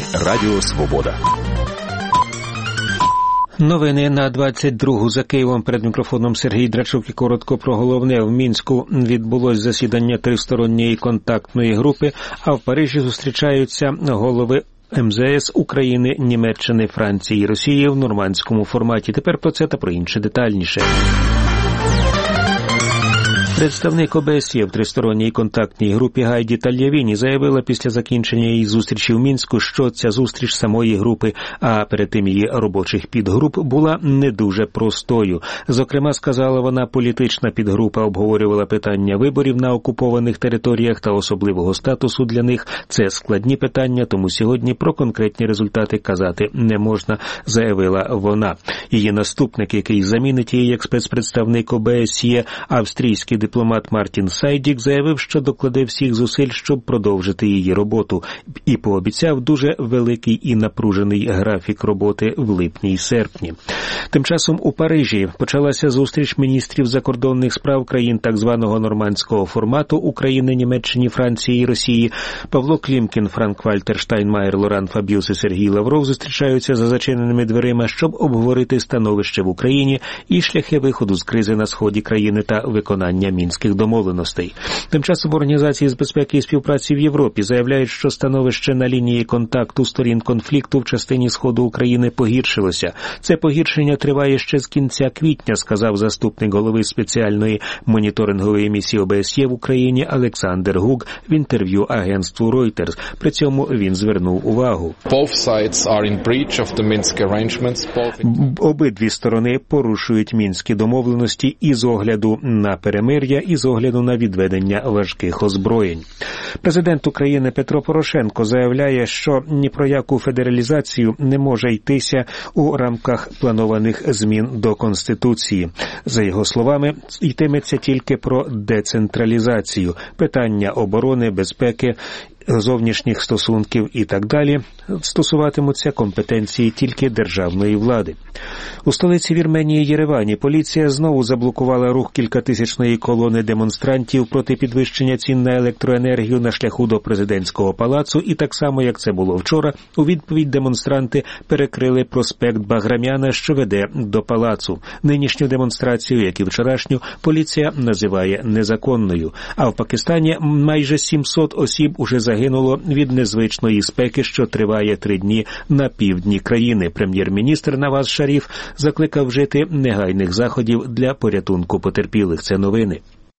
Радіо Свобода. Новини на 22-гу за Києвом. Перед мікрофоном Сергій Драчук і коротко про головне. В Мінську відбулось засідання тристоронньої контактної групи, а в Парижі зустрічаються голови МЗС України, Німеччини, Франції і Росії в нормандському форматі. Тепер про це та про інше детальніше. Представник ОБСЄ в тристоронній контактній групі Гайді Тальявіні заявила після закінчення її зустрічі в Мінську, що ця зустріч самої групи, а перед тим її робочих підгруп, була не дуже простою. Зокрема, сказала вона, політична підгрупа обговорювала питання виборів на окупованих територіях та особливого статусу для них. Це складні питання, тому сьогодні про конкретні результати казати не можна, заявила вона. Її наступник, який замінить її як спецпредставник ОБСЄ, австрійський дипломат Мартін Сайдік, заявив, що докладе всіх зусиль, щоб продовжити її роботу, і пообіцяв дуже великий і напружений графік роботи в липні і серпні. Тим часом у Парижі почалася зустріч міністрів закордонних справ країн так званого нормандського формату України, Німеччини, Франції і Росії. Павло Клімкін, Франк-Вальтер Штайнмаєр, Лоран Фабіус і Сергій Лавров зустрічаються за зачиненими дверима, щоб обговорити становище в Україні і шляхи виходу з кризи на сході країни та виконання мінських домовленостей. Тим часом Організації з безпеки і співпраці в Європі заявляють, що становище на лінії контакту сторін конфлікту в частині сходу України погіршилося. Це погіршення триває ще з кінця квітня, сказав заступник голови спеціальної моніторингової місії ОБСЄ в Україні Олександр Гук в інтерв'ю агентству Reuters. При цьому він звернув увагу. Обидві сторони порушують мінські домовленості і з огляду на перемир'я, і з огляду на відведення важких озброєнь. Президент України Петро Порошенко заявляє, що ні про яку федералізацію не може йтися у рамках планованих змін до Конституції. За його словами, йтиметься тільки про децентралізацію, питання оборони, безпеки, зовнішніх стосунків і так далі стосуватимуться компетенції тільки державної влади. У столиці Вірменії Єревані поліція знову заблокувала рух кількатисячної колони демонстрантів проти підвищення цін на електроенергію на шляху до президентського палацу, і так само, як це було вчора, у відповідь демонстранти перекрили проспект Баграмяна, що веде до палацу. Нинішню демонстрацію, як і вчорашню, поліція називає незаконною. А в Пакистані майже 700 осіб уже загинуло від незвичної спеки, що триває 3 дні на півдні країни. Прем'єр-міністр Наваз Шаріф закликав вжити негайних заходів для порятунку потерпілих. Це новини.